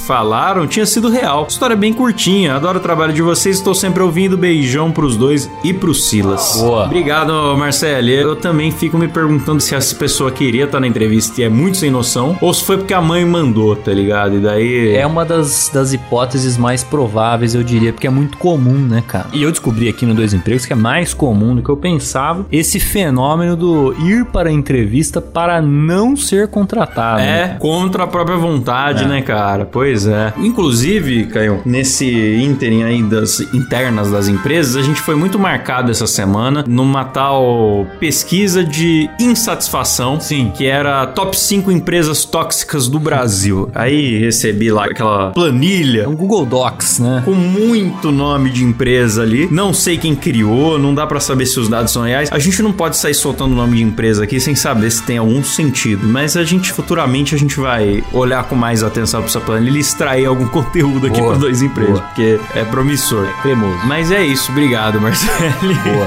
falaram tinha sido real. História bem curtinha, adoro o trabalho de vocês, estou sempre ouvindo, beijão pros dois e pro Silas. Boa. Obrigado, Marcelo. Eu também fico me perguntando se essa pessoa queria estar na entrevista e é muito sem noção, ou se foi porque a mãe mandou, tá ligado? E daí... É uma das hipóteses mais prováveis, eu diria, porque é muito comum, né, cara? E eu descobri aqui no Dois Empregos que é mais comum do que eu pensava esse fenômeno do ir para a entrevista para não ser contratado. É, contra a própria vontade, né, cara? Pois é. Inclusive, Caio, nesse ínterim aí das internas das empresas, a gente foi muito marcado essa semana numa tal pesquisa de insatisfação, sim, que era top 5 empresas tóxicas do Brasil. Aí recebi lá aquela planilha, um Google Docs, né? Com muito nome de empresa ali. Não sei quem criou, não dá pra saber se os dados são reais. A gente não pode sair soltando o nome de empresa aqui sem saber se tem algum sentido, mas futuramente a gente vai olhar com mais atenção pra essa planilha e extrair algum conteúdo aqui para Dois Empregos, porque é promissor. É cremoso. Mas é isso, obrigado, Marcelo. Boa.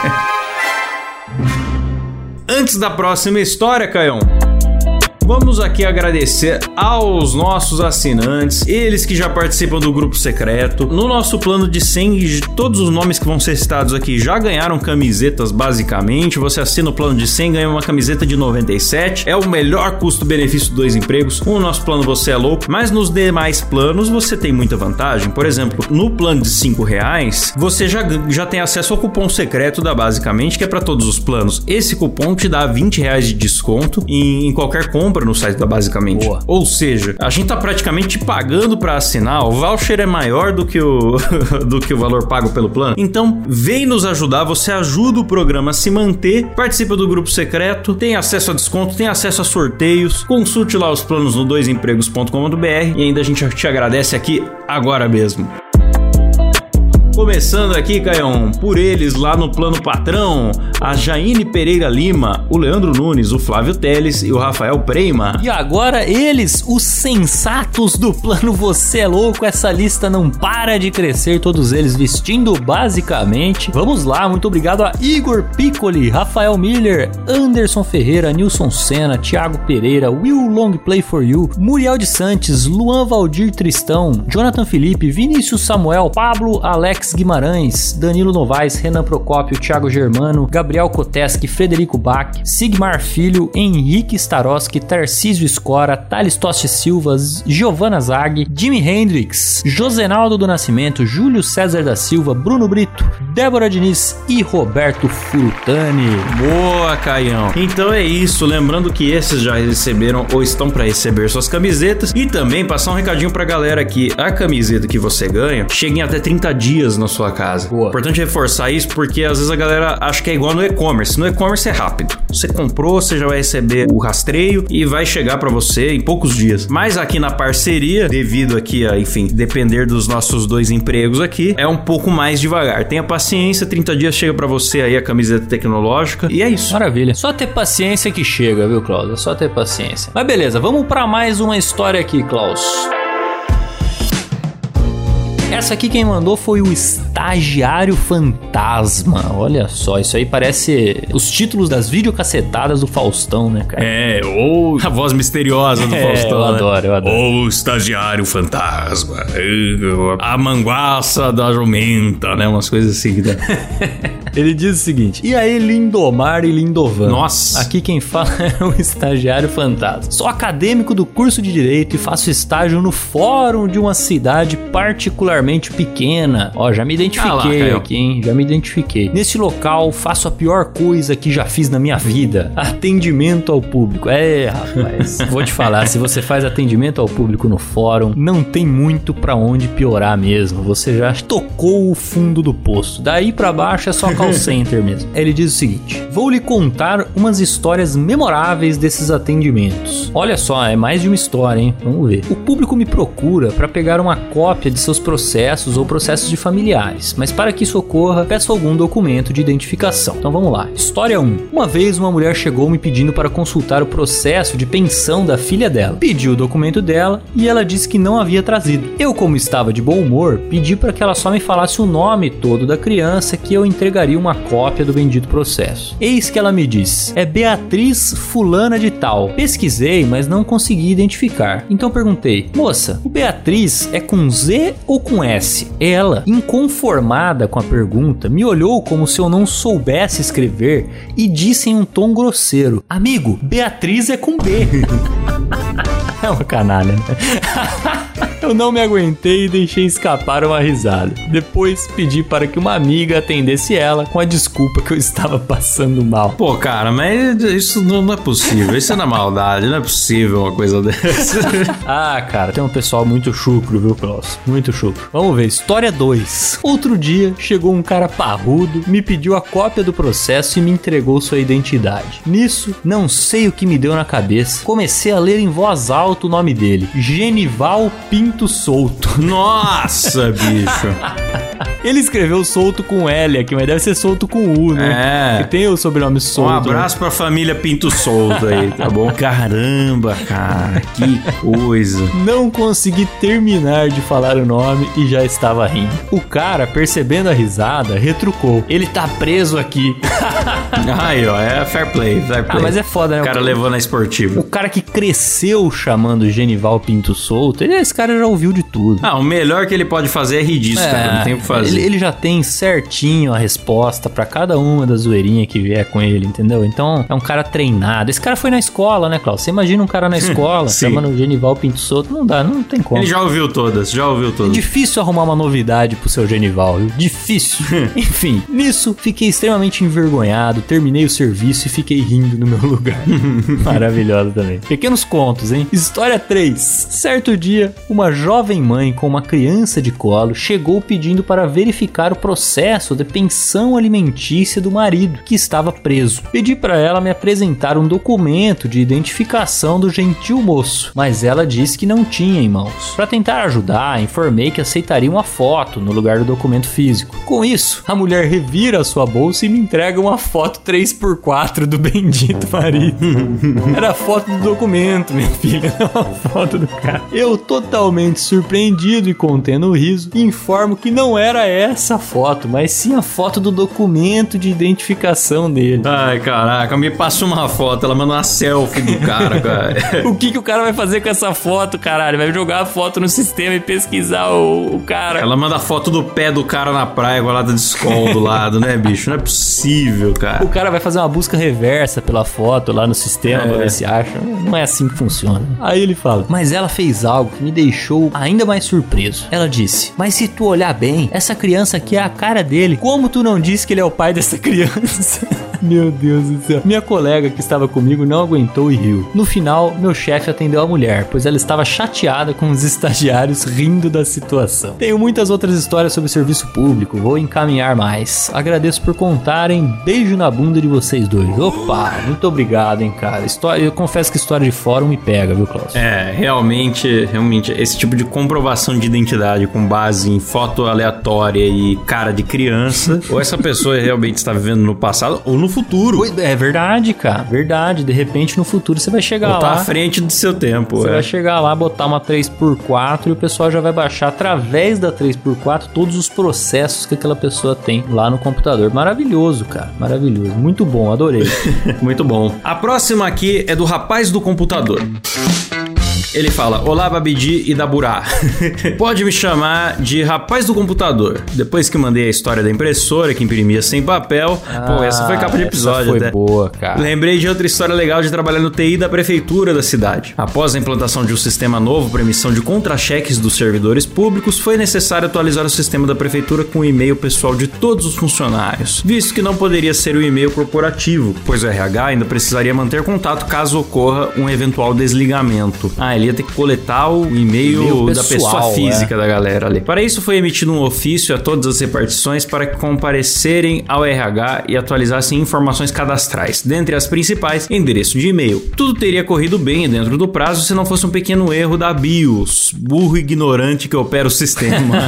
Antes da próxima história, Caião, vamos aqui agradecer aos nossos assinantes, eles que já participam do grupo secreto. No nosso plano de 100, todos os nomes que vão ser citados aqui já ganharam camisetas, basicamente. Você assina o plano de 100, ganha uma camiseta de 97. É o melhor custo-benefício dos Dois Empregos. O nosso plano Você é Louco, mas nos demais planos você tem muita vantagem. Por exemplo, no plano de R$5, você já tem acesso ao cupom secreto da Basicamente, que é para todos os planos. Esse cupom te dá R$20 de desconto em qualquer compra no site da Basicamente. Boa. Ou seja, a gente tá praticamente pagando pra assinar, o voucher é maior do que o valor pago pelo plano. Então, vem nos ajudar, você ajuda o programa a se manter, participa do grupo secreto, tem acesso a desconto, tem acesso a sorteios, consulte lá os planos no doisempregos.com.br e ainda a gente te agradece aqui agora mesmo. Começando aqui, Caião, por eles lá no plano patrão, a Jaine Pereira Lima, o Leandro Nunes, o Flávio Teles e o Rafael Preima. E agora eles, os sensatos do plano Você é Louco, essa lista não para de crescer, todos eles vestindo Basicamente. Vamos lá, muito obrigado a Igor Piccoli, Rafael Miller, Anderson Ferreira, Nilson Senna, Thiago Pereira, Will Long Play for You, Muriel de Santos, Luan Valdir Tristão, Jonathan Felipe, Vinícius Samuel, Pablo Alex Guimarães, Danilo Novaes, Renan Procópio, Thiago Germano, Gabriel Koteski, Frederico Bach, Sigmar Filho, Henrique Staroski, Tarcísio Escora, Thales Toste Silva, Giovana Zag, Jimi Hendrix, Josenaldo do Nascimento, Júlio César da Silva, Bruno Brito, Débora Diniz e Roberto Furutani. Boa, Caião. Então é isso, lembrando que esses já receberam ou estão para receber suas camisetas e também passar um recadinho pra galera que a camiseta que você ganha chega em até 30 dias na sua casa. Boa. Importante reforçar isso porque às vezes a galera acha que é igual no e-commerce. No e-commerce é rápido. Você comprou, você já vai receber o rastreio e vai chegar pra você em poucos dias. Mas aqui na parceria, devido aqui a, enfim, depender dos nossos Dois Empregos aqui, é um pouco mais devagar. Tenha paciência, 30 dias chega pra você aí a camiseta tecnológica e é isso. Maravilha. Só ter paciência que chega, viu, Klaus? É só ter paciência. Mas beleza, vamos pra mais uma história aqui, Klaus. Essa aqui quem mandou foi o Estagiário Fantasma. Olha só, isso aí parece os títulos das videocassetadas do Faustão, né, cara? É, ou a voz misteriosa do Faustão. Eu adoro. Ou o Estagiário Fantasma. A manguaça da jumenta, né? Umas coisas assim, né? Ele diz o seguinte: e aí, Lindomar e Lindovan? Nossa! Aqui quem fala é o Estagiário Fantasma. Sou acadêmico do curso de Direito e faço estágio no fórum de uma cidade particularmente pequena. Ó, já me identifiquei aqui, hein? Já me identifiquei. Nesse local, faço a pior coisa que já fiz na minha vida: atendimento ao público. É, rapaz, vou te falar, se você faz atendimento ao público no fórum, não tem muito pra onde piorar mesmo. Você já tocou o fundo do poço. Daí pra baixo é só call center mesmo. Ele diz o seguinte: vou lhe contar umas histórias memoráveis desses atendimentos. Olha só, é mais de uma história, hein? Vamos ver. O público me procura pra pegar uma cópia de seus processos processos ou processos de familiares, mas para que isso ocorra, peço algum documento de identificação. Então vamos lá. História 1. Uma vez uma mulher chegou me pedindo para consultar o processo de pensão da filha dela. Pedi o documento dela e ela disse que não havia trazido. Eu, como estava de bom humor, pedi para que ela só me falasse o nome todo da criança que eu entregaria uma cópia do bendito processo. Eis que ela me disse: é Beatriz fulana de tal. Pesquisei, mas não consegui identificar. Então perguntei: moça, o Beatriz é com Z ou com S? Ela, inconformada com a pergunta, me olhou como se eu não soubesse escrever e disse em um tom grosseiro: amigo, Beatriz é com B. É uma canalha, né? Eu não me aguentei e deixei escapar uma risada. Depois pedi para que uma amiga atendesse ela com a desculpa que eu estava passando mal. Pô, cara, mas isso não é possível. Isso é na maldade, não é possível uma coisa dessa. Ah, cara, tem um pessoal muito chucro, viu, Klaus? Muito chucro. Vamos ver, história 2. Outro dia, chegou um cara parrudo, me pediu a cópia do processo e me entregou sua identidade. Nisso, não sei o que me deu na cabeça. Comecei a ler em voz alta o nome dele: Genival Pinto Souto. Nossa, bicho. Ele escreveu Souto com L aqui, mas deve ser Souto com U, né? É. Que tem o sobrenome Souto. Um abraço pra família Pinto Souto aí, tá bom? Caramba, cara, que coisa. Não consegui terminar de falar o nome e já estava rindo. O cara, percebendo a risada, retrucou: ele tá preso aqui. Aí, ó, é fair play. Ah, mas é foda, né? O cara levou na esportiva. O cara que cresceu chamando Genival Pinto Souto, esse cara já ouviu de tudo. Ah, o melhor que ele pode fazer é rir disso, cara. Não tem o que fazer. Ele já tem certinho a resposta pra cada uma das zoeirinhas que vier com ele, entendeu? Então, é um cara treinado. Esse cara foi na escola, né, Klaus? Você imagina um cara na escola chamando Genival Pinto Souto? Não dá, não tem como. Ele já ouviu todas. É difícil arrumar uma novidade pro seu Genival, viu? Difícil. Enfim, nisso, fiquei extremamente envergonhado, terminei o serviço e fiquei rindo no meu lugar. Maravilhoso também. Pequenos contos, hein? História 3. Certo dia, uma jovem mãe com uma criança de colo chegou pedindo para verificar o processo de pensão alimentícia do marido, que estava preso. Pedi para ela me apresentar um documento de identificação do gentil moço, mas ela disse que não tinha em mãos. Para tentar ajudar, informei que aceitaria uma foto no lugar do documento físico. Com isso, a mulher revira a sua bolsa e me entrega uma foto 3x4 do bendito marido. Era a foto do documento, minha filha, não a foto do cara. Eu, totalmente surpreendido e contendo o riso, informo que não era essa foto, mas sim a foto do documento de identificação dele. Ai, caraca, me passa uma foto, ela manda uma selfie do cara, cara. O que o cara vai fazer com essa foto, caralho? Vai jogar a foto no sistema e pesquisar o cara. Ela manda a foto do pé do cara na praia com a lata de Skol do lado, né, bicho? Não é possível, cara. O cara vai fazer uma busca reversa pela foto lá no sistema pra ver se acha. Não é assim que funciona. Aí ele fala: mas ela fez algo que me deixou ainda mais surpreso. Ela disse: mas se tu olhar bem, essa criança aqui é a cara dele. Como tu não disse que ele é o pai dessa criança? Meu Deus do céu. Minha colega que estava comigo não aguentou e riu. No final, meu chefe atendeu a mulher, pois ela estava chateada com os estagiários rindo da situação. Tenho muitas outras histórias sobre serviço público, vou encaminhar mais. Agradeço por contarem. Beijo na bunda de vocês dois. Opa, muito obrigado, hein, cara. Eu confesso que história de fórum me pega, viu, Klaus? É, realmente, esse tipo de comprovação de identidade com base em foto aleatória e cara de criança, ou essa pessoa realmente está vivendo no passado ou no futuro. É verdade, cara, verdade. De repente, no futuro, você vai chegar ou tá lá à frente do seu tempo. Você vai chegar lá, botar uma 3x4 e o pessoal já vai baixar através da 3x4 todos os processos que aquela pessoa tem lá no computador. Maravilhoso, cara, maravilhoso. Muito bom, adorei. Muito bom. A próxima aqui é do rapaz do computador. Ele fala: olá, Babidi e Daburá. Pode me chamar de rapaz do computador. Depois que mandei a história da impressora que imprimia sem papel. Pô, essa foi capa de episódio, foi boa, cara. Lembrei de outra história legal de trabalhar no TI da prefeitura da cidade. Após a implantação de um sistema novo para emissão de contra-cheques dos servidores públicos, foi necessário atualizar o sistema da prefeitura com o e-mail pessoal de todos os funcionários, visto que não poderia ser o e-mail corporativo, pois o RH ainda precisaria manter contato caso ocorra um eventual desligamento. Ele ia ter que coletar o e-mail da pessoa física da galera ali. Para isso foi emitido um ofício a todas as repartições para que comparecerem ao RH e atualizassem informações cadastrais. Dentre as principais, endereço de e-mail. Tudo teria corrido bem dentro do prazo se não fosse um pequeno erro da BIOS, burro ignorante que opera o sistema.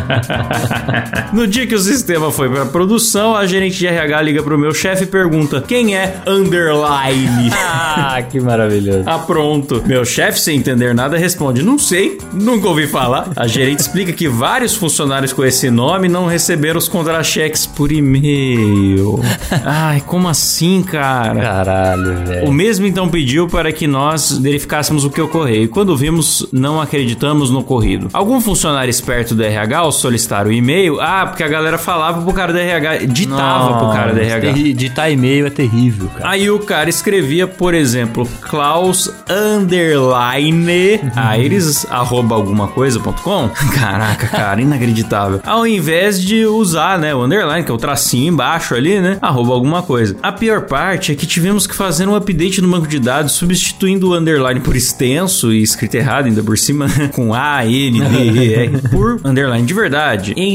No dia que o sistema foi para produção, a gerente de RH liga pro meu chefe e pergunta: quem é underline? Que maravilhoso. Pronto. Meu chefe, sem entender nada, responde: não sei, nunca ouvi falar. A gerente explica que vários funcionários com esse nome não receberam os contra-cheques por e-mail. Como assim, cara? Caralho, velho. O mesmo então pediu para que nós verificássemos o que ocorreu. E quando vimos, não acreditamos no ocorrido. Algum funcionário esperto do RH, ao solicitar o e-mail, porque a galera falava pro cara do RH, ditava pro cara do RH. Ditar e-mail é terrível, cara. Aí o cara escrevia, por exemplo, Klaus underline Aires @algumacoisa.com. Caraca, cara, inacreditável. Ao invés de usar, né, o underline, que é o tracinho embaixo ali, né, @alguma coisa. A pior parte é que tivemos que fazer um update no banco de dados, substituindo o underline por extenso e escrito errado ainda por cima, com ANDER, por underline de verdade, em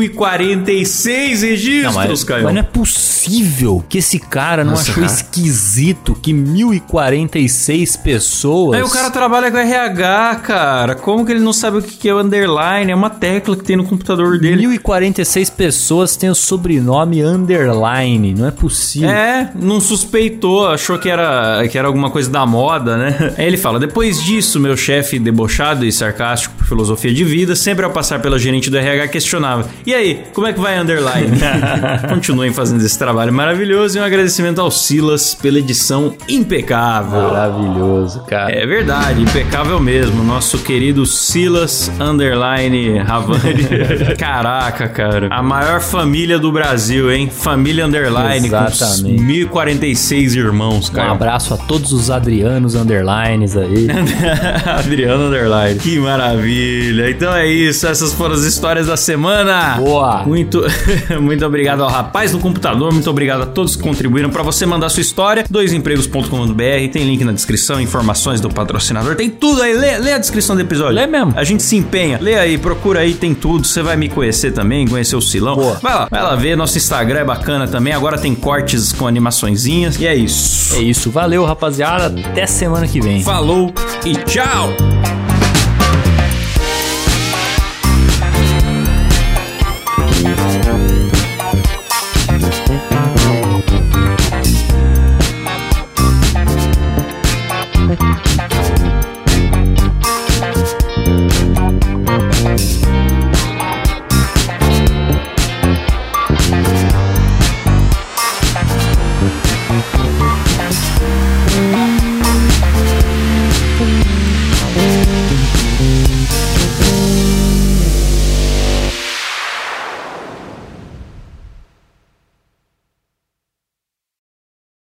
1046 registros, Caio. Mas não é possível que esse cara não achou esquisito que 1046 pessoas... Aí o cara trabalha com RH, cara. Como que ele não sabe o que é o underline? É uma tecla que tem no computador dele. 1046 pessoas têm o sobrenome underline. Não é possível. Não suspeitou. Achou que era alguma coisa da moda, né? Aí ele fala: depois disso, meu chefe, debochado e sarcástico por filosofia de vida, sempre ao passar pela gerente do RH questionava: e aí, como é que vai underline? Continuem fazendo esse trabalho maravilhoso e um agradecimento ao Silas pela edição impecável. Maravilhoso, cara. É verdade, impecável mesmo. Nosso querido Silas underline Havani. Caraca, cara. A maior família do Brasil, hein? Família underline. Exatamente. Com 1046 irmãos, cara. Um abraço a todos os Adrianos underlines aí. Adriano underline. Que maravilha. Então é isso. Essas foram as histórias da semana. Boa. Muito obrigado ao rapaz do computador. Muito obrigado a todos que contribuíram. Pra você mandar sua história, doisempregos.com.br. Tem link na descrição, informações do patrocinador. Tem tudo aí. Lê a descrição do episódio. Lê mesmo. A gente se empenha. Lê aí, procura aí, tem tudo. Você vai me conhecer também, conhecer o Silão. Boa. Vai lá ver. Nosso Instagram é bacana também. Agora tem cortes com animaçõezinhas. E é isso. É isso. Valeu, rapaziada. Até semana que vem. Falou e tchau!